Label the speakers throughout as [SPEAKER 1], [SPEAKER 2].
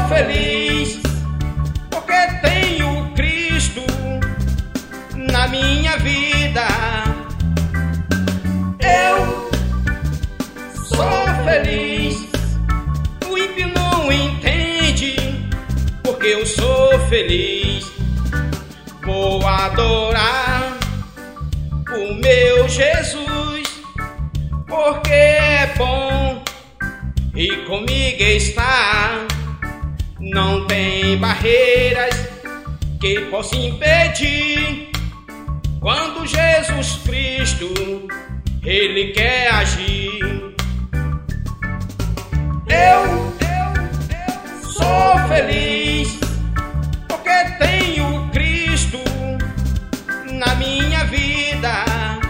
[SPEAKER 1] feliz porque tenho Cristo na minha vida. Eu sou feliz. O ímpio não entende porque eu sou feliz. Vou adorar o meu Jesus porque é bom e comigo está. Não tem barreiras que possam impedir quando Jesus Cristo Ele quer agir. Eu sou feliz porque tenho Cristo na minha vida.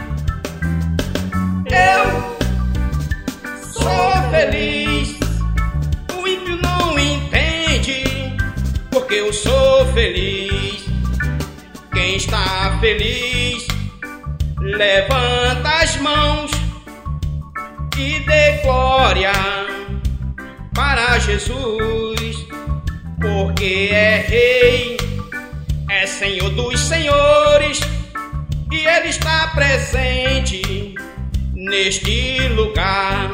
[SPEAKER 1] Eu sou feliz. O ímpio não entende porque eu sou feliz. Quem está feliz, levanta as mãos e dê glória para Jesus, porque é Rei, é Senhor dos senhores e Ele está presente neste lugar.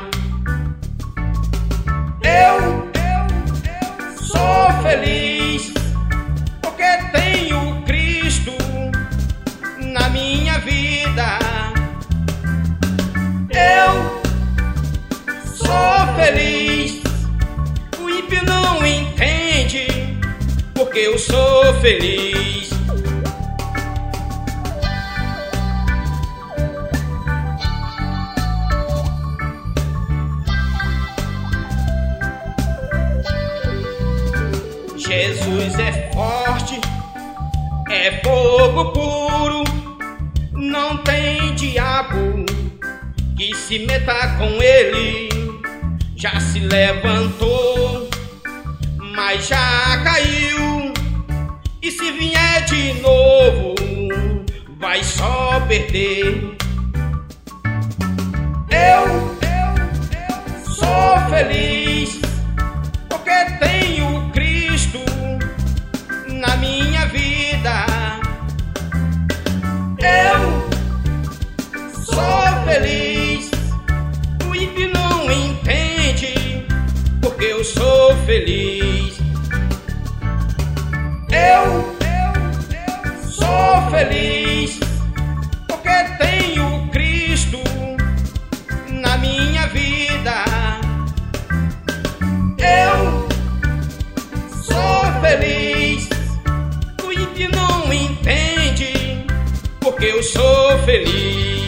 [SPEAKER 1] Eu sou feliz porque tenho Cristo na minha vida. Eu sou feliz. O ímpio não entende porque eu sou feliz. Jesus é forte, é fogo puro, não tem diabo que se meta com ele. Já se levantou, mas já caiu, e se vier de novo, vai só perder. Eu sou feliz porque tenho Cristo na minha vida. Eu sou feliz. O ímpio não entende porque eu sou feliz. Eu sou feliz porque tenho Cristo na minha vida. Eu sou feliz. O ímpio não entende porque eu sou feliz.